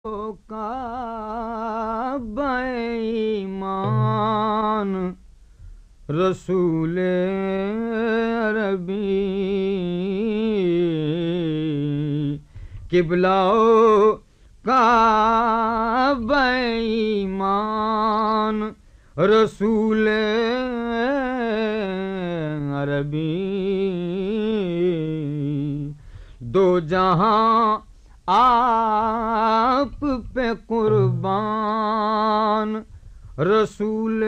का बेईमान रसूले अरबी किबलाओ का बेईमान रसूले अरबी दो जहां आप पे कुर्बान रसूल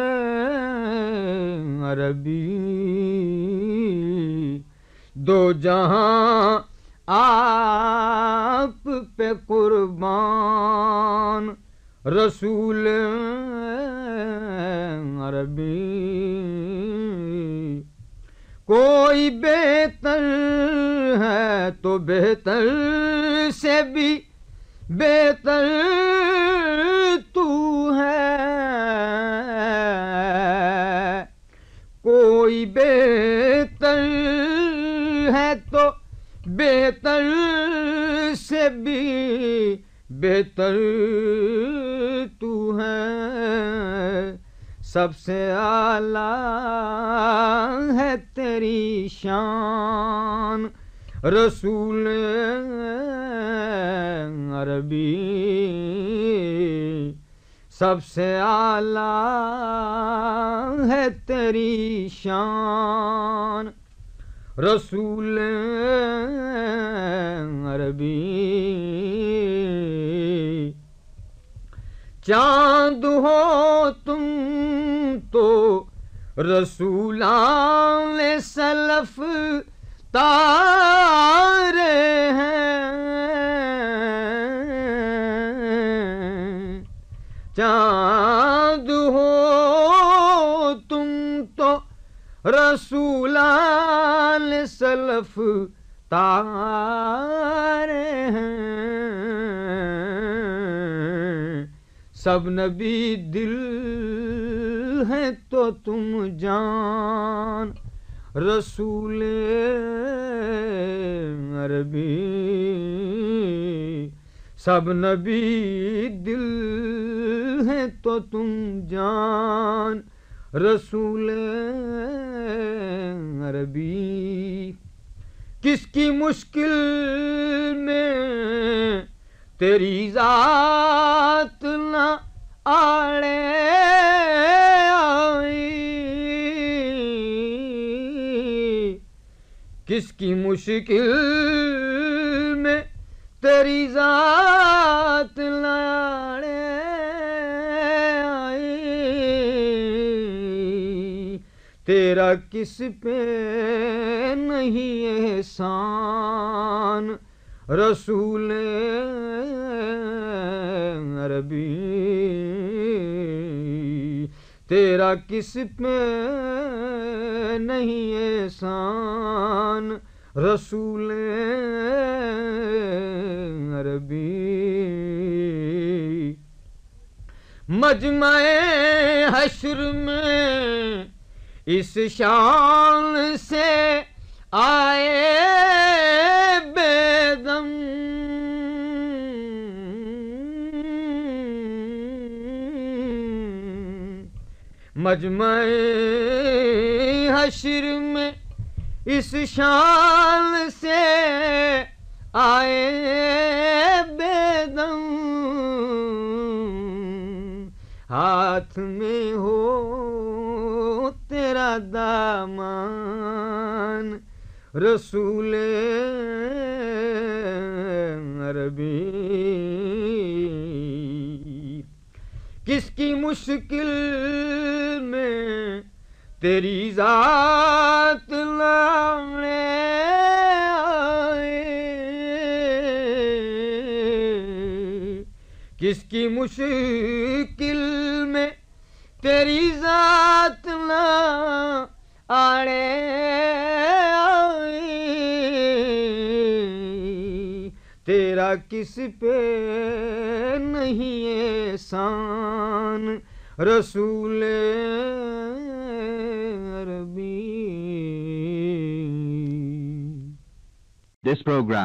अरबी दो जहां आप पे कुर्बान रसूल अरबी कोई बेहतर है तो बेहतर से भी बेहतर तू है कोई बेहतर है तो बेहतर से भी बेहतर तू है सबसे आला है तेरी शान रसूल अरबी सबसे आला है तेरी शान रसूल अरबी चांद हो तुम तो रसूलान सलफ तारे हैं चांद हो तुम तो रसूलान सलफ तारे हैं सब नबी दिल है तो तुम जान रसूल अरबी सब नबी दिल है तो तुम जान रसूल अरबी किसकी मुश्किल में तेरी जात न आड़े किसकी मुश्किल में तेरी जात लाड़े आई तेरा किस पे नहीं एहसान रसूल अरबी तेरा किस पे नहीं एहसान रसूल अरबी मजमे हश्र में इस शान से आए बेदम मजमे हश्र में इस शान से आए बेदम हाथ में हो तेरा दामन रसूल अरबी किसकी मुश्किल में तेरी जात लाने आए किसकी मुश्किल में तेरी जात ना आड़े आए तेरा किस पे नहीं एहसान रसूल अरबी This program